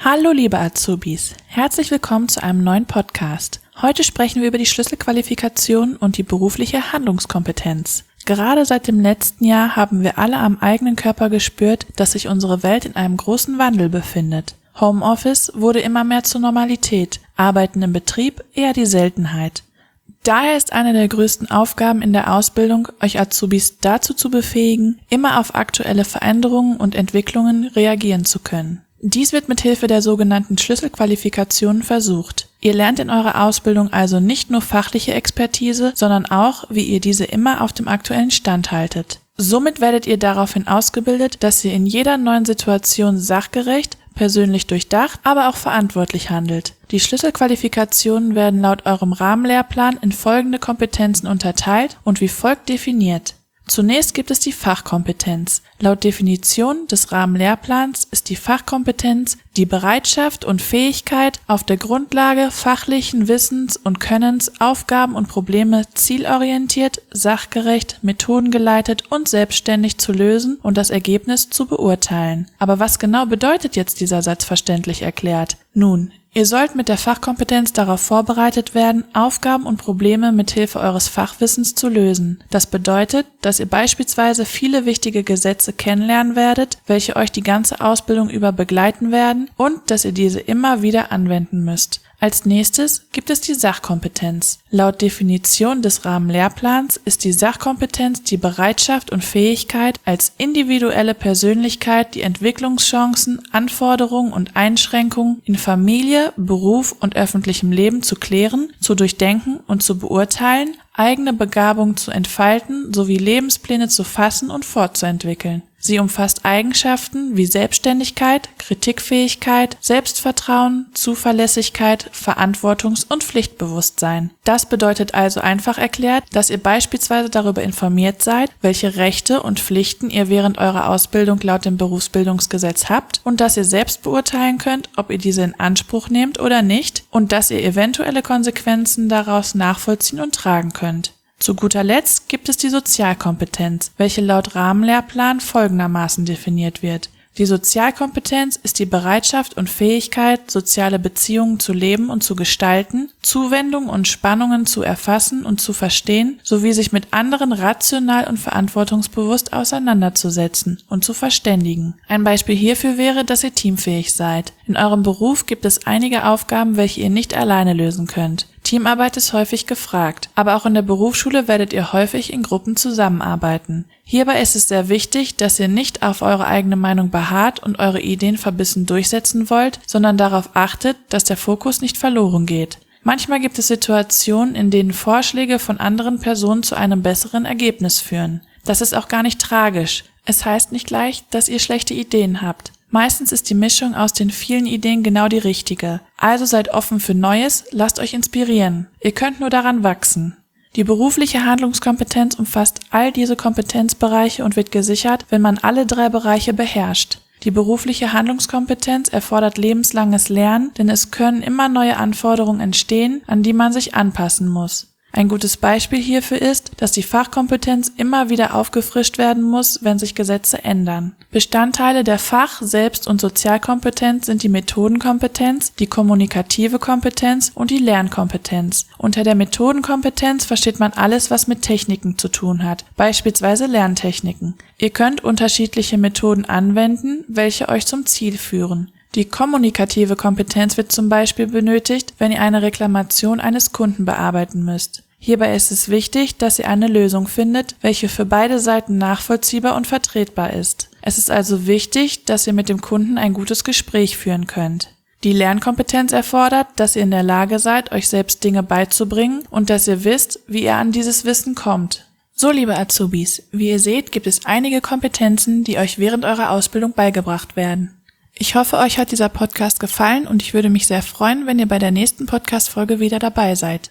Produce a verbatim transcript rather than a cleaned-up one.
Hallo liebe Azubis, herzlich willkommen zu einem neuen Podcast. Heute sprechen wir über die Schlüsselqualifikation und die berufliche Handlungskompetenz. Gerade seit dem letzten Jahr haben wir alle am eigenen Körper gespürt, dass sich unsere Welt in einem großen Wandel befindet. Homeoffice wurde immer mehr zur Normalität, Arbeiten im Betrieb eher die Seltenheit. Daher ist eine der größten Aufgaben in der Ausbildung, euch Azubis dazu zu befähigen, immer auf aktuelle Veränderungen und Entwicklungen reagieren zu können. Dies wird mit Hilfe der sogenannten Schlüsselqualifikationen versucht. Ihr lernt in eurer Ausbildung also nicht nur fachliche Expertise, sondern auch, wie ihr diese immer auf dem aktuellen Stand haltet. Somit werdet ihr daraufhin ausgebildet, dass ihr in jeder neuen Situation sachgerecht, persönlich durchdacht, aber auch verantwortlich handelt. Die Schlüsselqualifikationen werden laut eurem Rahmenlehrplan in folgende Kompetenzen unterteilt und wie folgt definiert. Zunächst gibt es die Fachkompetenz. Laut Definition des Rahmenlehrplans ist die Fachkompetenz die Bereitschaft und Fähigkeit, auf der Grundlage fachlichen Wissens und Könnens Aufgaben und Probleme zielorientiert, sachgerecht, methodengeleitet und selbstständig zu lösen und das Ergebnis zu beurteilen. Aber was genau bedeutet jetzt dieser Satz verständlich erklärt? Nun, ihr sollt mit der Fachkompetenz darauf vorbereitet werden, Aufgaben und Probleme mit Hilfe eures Fachwissens zu lösen. Das bedeutet, dass ihr beispielsweise viele wichtige Gesetze kennenlernen werdet, welche euch die ganze Ausbildung über begleiten werden und dass ihr diese immer wieder anwenden müsst. Als nächstes gibt es die Sachkompetenz. Laut Definition des Rahmenlehrplans ist die Sachkompetenz die Bereitschaft und Fähigkeit, als individuelle Persönlichkeit die Entwicklungschancen, Anforderungen und Einschränkungen in Familie, Beruf und öffentlichem Leben zu klären, zu durchdenken und zu beurteilen, eigene Begabung zu entfalten sowie Lebenspläne zu fassen und fortzuentwickeln. Sie umfasst Eigenschaften wie Selbstständigkeit, Kritikfähigkeit, Selbstvertrauen, Zuverlässigkeit, Verantwortungs- und Pflichtbewusstsein. Das bedeutet also einfach erklärt, dass ihr beispielsweise darüber informiert seid, welche Rechte und Pflichten ihr während eurer Ausbildung laut dem Berufsbildungsgesetz habt und dass ihr selbst beurteilen könnt, ob ihr diese in Anspruch nehmt oder nicht und dass ihr eventuelle Konsequenzen daraus nachvollziehen und tragen könnt. Zu guter Letzt gibt es die Sozialkompetenz, welche laut Rahmenlehrplan folgendermaßen definiert wird. Die Sozialkompetenz ist die Bereitschaft und Fähigkeit, soziale Beziehungen zu leben und zu gestalten, Zuwendungen und Spannungen zu erfassen und zu verstehen, sowie sich mit anderen rational und verantwortungsbewusst auseinanderzusetzen und zu verständigen. Ein Beispiel hierfür wäre, dass ihr teamfähig seid. In eurem Beruf gibt es einige Aufgaben, welche ihr nicht alleine lösen könnt. Teamarbeit ist häufig gefragt, aber auch in der Berufsschule werdet ihr häufig in Gruppen zusammenarbeiten. Hierbei ist es sehr wichtig, dass ihr nicht auf eure eigene Meinung beharrt und eure Ideen verbissen durchsetzen wollt, sondern darauf achtet, dass der Fokus nicht verloren geht. Manchmal gibt es Situationen, in denen Vorschläge von anderen Personen zu einem besseren Ergebnis führen. Das ist auch gar nicht tragisch. Es heißt nicht gleich, dass ihr schlechte Ideen habt. Meistens ist die Mischung aus den vielen Ideen genau die richtige. Also seid offen für Neues, lasst euch inspirieren. Ihr könnt nur daran wachsen. Die berufliche Handlungskompetenz umfasst all diese Kompetenzbereiche und wird gesichert, wenn man alle drei Bereiche beherrscht. Die berufliche Handlungskompetenz erfordert lebenslanges Lernen, denn es können immer neue Anforderungen entstehen, an die man sich anpassen muss. Ein gutes Beispiel hierfür ist, dass die Fachkompetenz immer wieder aufgefrischt werden muss, wenn sich Gesetze ändern. Bestandteile der Fach-, Selbst- und Sozialkompetenz sind die Methodenkompetenz, die kommunikative Kompetenz und die Lernkompetenz. Unter der Methodenkompetenz versteht man alles, was mit Techniken zu tun hat, beispielsweise Lerntechniken. Ihr könnt unterschiedliche Methoden anwenden, welche euch zum Ziel führen. Die kommunikative Kompetenz wird zum Beispiel benötigt, wenn ihr eine Reklamation eines Kunden bearbeiten müsst. Hierbei ist es wichtig, dass ihr eine Lösung findet, welche für beide Seiten nachvollziehbar und vertretbar ist. Es ist also wichtig, dass ihr mit dem Kunden ein gutes Gespräch führen könnt. Die Lernkompetenz erfordert, dass ihr in der Lage seid, euch selbst Dinge beizubringen und dass ihr wisst, wie ihr an dieses Wissen kommt. So, liebe Azubis, wie ihr seht, gibt es einige Kompetenzen, die euch während eurer Ausbildung beigebracht werden. Ich hoffe, euch hat dieser Podcast gefallen und ich würde mich sehr freuen, wenn ihr bei der nächsten Podcast-Folge wieder dabei seid.